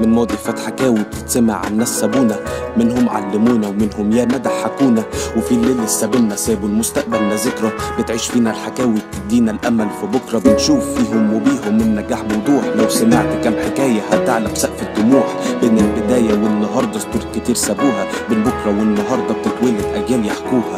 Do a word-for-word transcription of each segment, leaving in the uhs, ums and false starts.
من ماضي فات حكاوي بتتسمع عن ناس سابونا، منهم علمونا ومنهم ياما ضحكونا، وفي اللي لسه بينا سابوا المستقبلنا ذكرى بتعيش فينا الحكاوي بتدينا الامل في بكره. بنشوف فيهم وبيهم النجاح بوضوح، لو سمعت كام حكايه هتعلى بسقف الطموح. بين البدايه والنهارده سطور كتير سابوها، بين بكره والنهارده بتتولد اجيال يحكوها.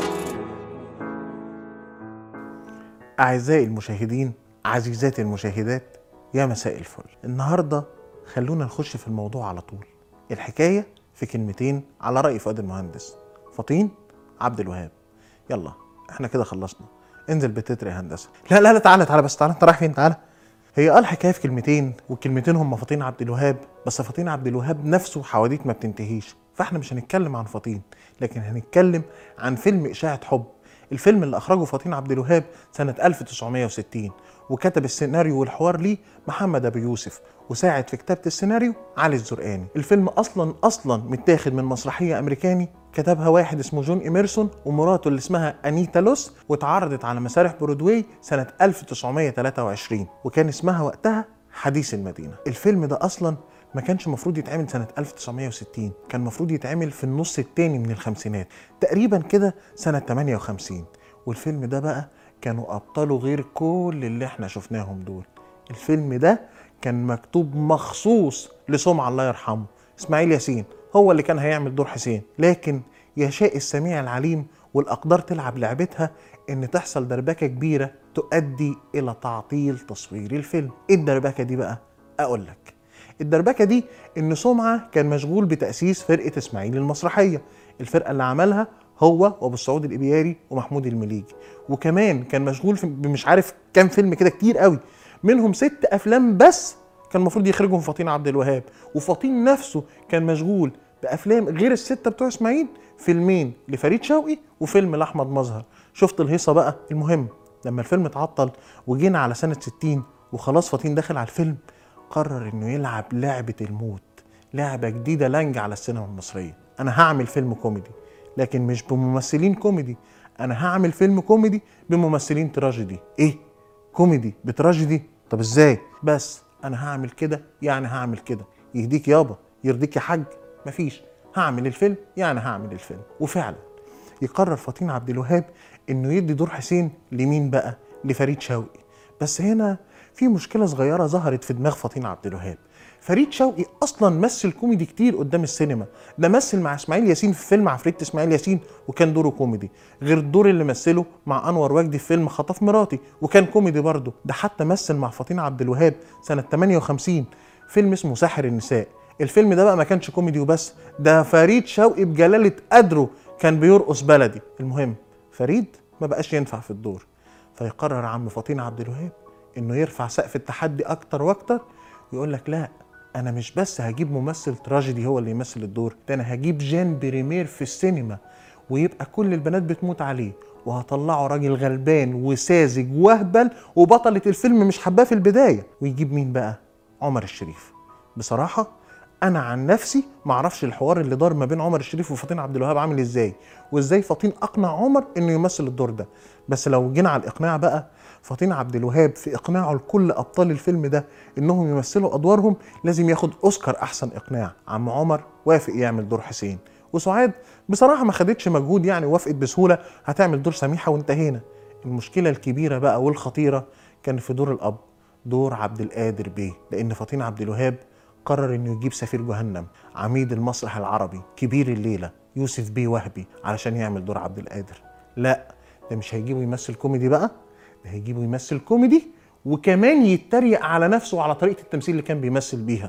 أعزائي المشاهدين، عزيزاتي المشاهدات، يا مساء الفل. النهاردة خلونا نخش في الموضوع على طول. الحكاية في كلمتين على رأي فؤاد المهندس، فطين عبد الوهاب. يلا احنا كده خلصنا، انزل بتتر يا هندسة. لا لا لا تعالى تعالى بس تعالى، انت رايح فين؟ تعالى. هي قال حكاية في كلمتين، والكلمتين هم فطين عبد الوهاب، بس فطين عبد الوهاب نفسه حواديت ما بتنتهيش، فاحنا مش هنتكلم عن فطين، لكن هنتكلم عن فيلم إشاعة حب. الفيلم اللي أخرجه فطين عبد الوهاب سنة ألف وتسعمائة وستين، وكتب السيناريو والحوار ليه محمد أبو يوسف، وساعد في كتابة السيناريو علي الزرقاني. الفيلم أصلا أصلا متاخد من مسرحية أمريكاني كتبها واحد اسمه جون إيميرسون ومراته اللي اسمها أنيتا لوس، واتعرضت على مسارح برودواي سنة ألف وتسعمائة وثلاثة وعشرين، وكان اسمها وقتها حديث المدينة. الفيلم ده أصلا ما كانش مفروض يتعمل سنة ألف وتسعمائة وستين، كان مفروض يتعمل في النص التاني من الخمسينات تقريبا كده سنة ثمانية وخمسين. والفيلم ده بقى كانوا أبطاله غير كل اللي احنا شفناهم دول. الفيلم ده كان مكتوب مخصوص لسمعة الله يرحمه، إسماعيل ياسين هو اللي كان هيعمل دور حسين، لكن يشاء السميع العليم والأقدار تلعب لعبتها إن تحصل دربكة كبيرة تؤدي إلى تعطيل تصوير الفيلم. إيه الدربكة دي بقى؟ أقول لك. الدربكة دي إن سمعة كان مشغول بتأسيس فرقة إسماعيل المسرحية، الفرقة اللي عملها هو وابو السعود الإبياري ومحمود المليجي، وكمان كان مشغول بمش عارف كام فيلم كده كتير قوي، منهم ست أفلام بس كان المفروض يخرجهم فطين عبد الوهاب، وفطين نفسه كان مشغول بأفلام غير الستة بتوع إسماعيل، فيلمين لفريد شوقي وفيلم لأحمد مظهر. شفت الهيصة بقى؟ المهم لما الفيلم اتعطل وجينا على سنة ستين وخلاص فطين داخل على الفيلم، قرر انه يلعب لعبة الموت، لعبة جديدة لانجة على السينما المصرية. انا هعمل فيلم كوميدي، لكن مش بممثلين كوميدي، انا هعمل فيلم كوميدي بممثلين تراجيدي. ايه؟ كوميدي بتراجيدي؟ طب ازاي؟ بس انا هعمل كده يعني هعمل كده، يهديك يابا يرضيك يا حاج، مفيش، هعمل الفيلم يعني هعمل الفيلم. وفعلا يقرر فطين عبد الوهاب انه يدي دور حسين لمين بقى؟ لفريد شوقي. بس هنا في مشكلة صغيرة ظهرت في دماغ فطين عبد الوهاب. فريد شوقي اصلا مثل كوميدي كتير قدام السينما، ده مثل مع اسماعيل ياسين في فيلم عفريت اسماعيل ياسين وكان دوره كوميدي، غير الدور اللي مثله مع انور وجدي في فيلم خطف مراتي وكان كوميدي برضه. ده حتى مثل مع فطين عبد الوهاب سنة ثمانية وخمسين فيلم اسمه ساحر النساء. الفيلم ده بقى ما كانش كوميدي وبس، ده فريد شوقي بجلالة قدره كان بيرقص بلدي. المهم فريد ما بقاش ينفع في الدور، فيقرر عم فطين عبد الوهاب انه يرفع سقف التحدي اكتر واكتر، ويقول لك لا، انا مش بس هجيب ممثل تراجيدي هو اللي يمثل الدور ده، انا هجيب جان بريمير في السينما ويبقى كل البنات بتموت عليه، وهطلعه راجل غلبان وساذج وهبل، وبطلة الفيلم مش حباه في البداية. ويجيب مين بقى؟ عمر الشريف. بصراحة انا عن نفسي معرفش الحوار اللي دار ما بين عمر الشريف وفطين عبد الوهاب عامل ازاي، وازاي فطين اقنع عمر انه يمثل الدور ده. بس لو جينا على الاقناع بقى، فطين عبد الوهاب في اقناعه لكل ابطال الفيلم ده انهم يمثلوا ادوارهم لازم ياخد اوسكار احسن اقناع. عم عمر وافق يعمل دور حسين، وسعاد بصراحه ما خدتش مجهود يعني، وافقت بسهوله، هتعمل دور سميحه وانتهينا. المشكله الكبيره بقى والخطيره كان في دور الاب، دور عبد القادر بيه، لان فطين عبد الوهاب قرر انه يجيب سفير جهنم عميد المسرح العربي كبير الليله يوسف بيه وهبي علشان يعمل دور عبد القادر. لا، ده مش هيجيبه يمثل كوميدي بقى، ده هيجيبه يمثل كوميدي وكمان يتريق على نفسه وعلى طريقه التمثيل اللي كان بيمثل بيها.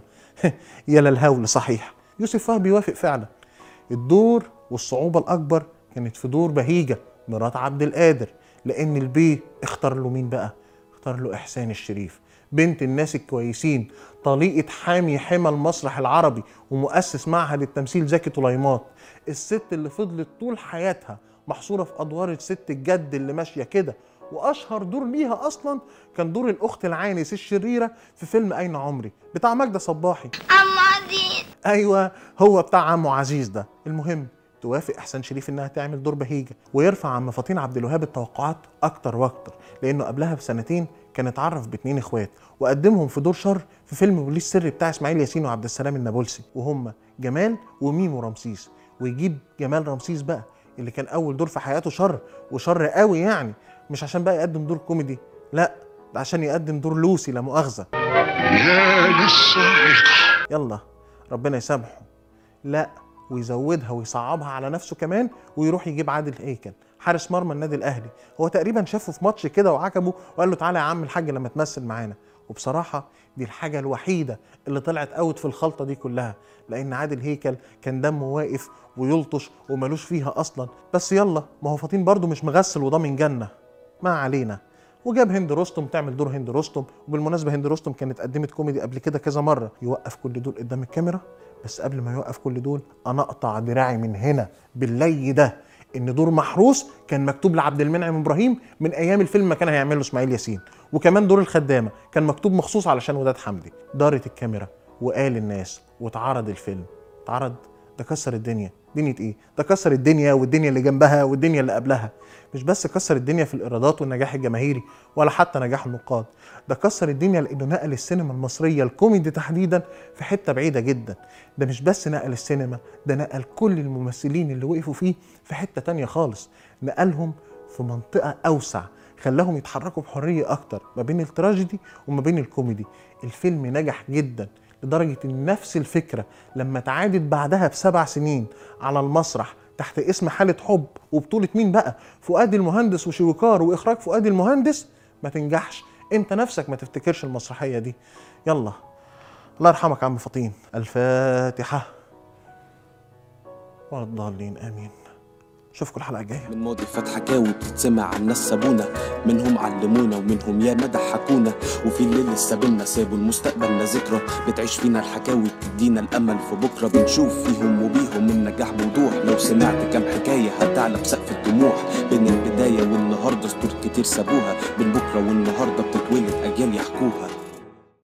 يا للهول صحيح. يوسف وهبي وافق فعلا. الدور والصعوبه الاكبر كانت في دور بهيجه مرات عبد القادر، لان البيه اختار له مين بقى؟ اختار له احسان الشريف، بنت الناس الكويسين، طليقة حامي حمى المسرح العربي ومؤسس معهد التمثيل زكي طليمات، الست اللي فضلت طول حياتها محصورة في أدوار الست الجد اللي ماشية كده. وأشهر دور ليها أصلا كان دور الأخت العانس الشريرة في فيلم أين عمري بتاع ماجدة صباحي. عم عزيز. أيوة هو بتاع عمو عزيز ده. المهم توافق احسان شريف انها تعمل دور بهيجه، ويرفع عم فطين عبد الوهاب التوقعات اكتر واكتر، لانه قبلها بسنتين كان اتعرف باتنين اخوات وقدمهم في دور شر في فيلم بوليس سري بتاع اسماعيل ياسين وعبد السلام النابلسي، وهم جمال وميمو رمسيس. ويجيب جمال رمسيس بقى اللي كان اول دور في حياته شر وشر قوي، يعني مش عشان بقى يقدم دور كوميدي، لا ده عشان يقدم دور لوسي لا مؤاخذه. يا للصاعقة. يلا ربنا يسامحه. لا ويزودها ويصعبها على نفسه كمان، ويروح يجيب عادل هيكل حارس مرمى النادي الاهلي. هو تقريبا شافه في ماتش كده وعجبه وقال له تعالى يا عم الحاج لما تمثل معانا. وبصراحه دي الحاجه الوحيده اللي طلعت اوت في الخلطه دي كلها، لان عادل هيكل كان دمه واقف ويلطش ومالوش فيها اصلا. بس يلا ما هو فطين برضه مش مغسل وضامن جنه، ما علينا. وجاب هند رستم تعمل دور هند رستم. وبالمناسبه هند رستم كانت قدمت كوميدي قبل كده كذا مره. يوقف كل دول قدام الكاميرا، بس قبل ما يوقف كل دول انا اقطع دراعي من هنا باللي ده ان دور محروس كان مكتوب لعبد المنعم ابراهيم من ايام الفيلم ما كان هيعمله اسماعيل ياسين. وكمان دور الخدامه كان مكتوب مخصوص علشان وداد حمدي. دارت الكاميرا وقال الناس واتعرض الفيلم. اتعرض ده كسر الدنيا. دنيا ايه؟ ده كسر الدنيا والدنيا اللي جنبها والدنيا اللي قبلها. مش بس كسر الدنيا في الايرادات والنجاح الجماهيري ولا حتى نجاح النقاد، ده كسر الدنيا لانه نقل السينما المصريه الكوميدي تحديدا في حته بعيده جدا. ده مش بس نقل السينما، ده نقل كل الممثلين اللي وقفوا فيه في حته تانية خالص. نقلهم في منطقه اوسع، خلاهم يتحركوا بحريه اكتر ما بين التراجيدي وما بين الكوميدي. الفيلم نجح جدا لدرجه ان نفس الفكره لما اتعادت بعدها بسبع سنين على المسرح تحت اسم حالة حب وبطولة مين بقى؟ فؤاد المهندس وشويكار واخراج فؤاد المهندس، ما تنجحش. انت نفسك ما تفتكرش المسرحية دي. يلا الله يرحمك عم فطين. الفاتحة. ولا الضالين امين. اشوفكم الحلقة الجاية. من ماضي فات حكاوي بتتسمع عن ناس سابونا، منهم علمونا ومنهم ياما ضحكونا، وفي الليل لسه بينا سابوا المستقبلنا ذكرى بتعيش فينا الحكاوي بتدينا الامل في بكره. بنشوف فيهم وبيهم النجاح بوضوح، لو سمعت كام حكايه هتعلى بسقف الطموح. بين البدايه والنهارده سطور كتير سابوها، بين بكره والنهارده بتتولد اجيال يحكوها.